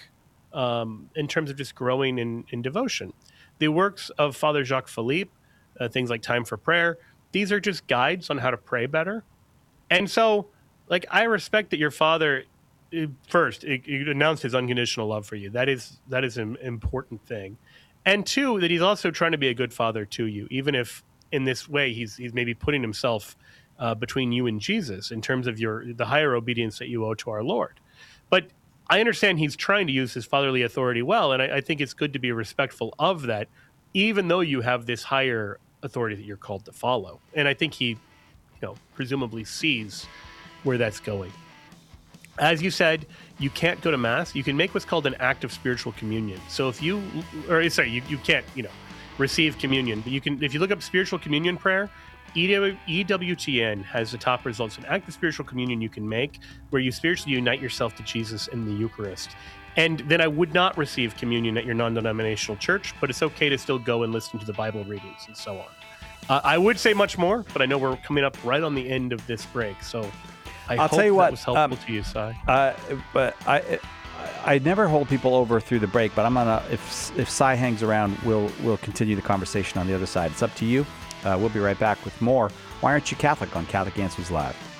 um, in terms of just growing in, in devotion. The works of Father Jacques Philippe, uh, things like Time for Prayer, these are just guides on how to pray better. And so, like, I respect that your father, uh, first, he he announced his unconditional love for you. That is that is an important thing. And two, that he's also trying to be a good father to you, even if in this way he's he's maybe putting himself uh, between you and Jesus in terms of your the higher obedience that you owe to our Lord. But I understand he's trying to use his fatherly authority well, and I, I think it's good to be respectful of that, even though you have this higher authority that you're called to follow. And I think he you know, presumably sees where that's going. As you said, you can't go to Mass. You can make what's called an act of spiritual communion. So if you, or sorry, you, you can't, you know, receive communion, but you can, if you look up spiritual communion prayer, E W T N has the top results. An act of spiritual communion you can make where you spiritually unite yourself to Jesus in the Eucharist. And then I would not receive communion at your non-denominational church, but it's okay to still go and listen to the Bible readings and so on. Uh, I would say much more, but I know we're coming up right on the end of this break. So I I'll hope tell you that what, was helpful um, to you, Cy. Uh, but I, I never hold people over through the break. But I'm gonna, if if Cy hangs around, we'll we'll continue the conversation on the other side. It's up to you. Uh, we'll be right back with more. Why Aren't You Catholic on Catholic Answers Live.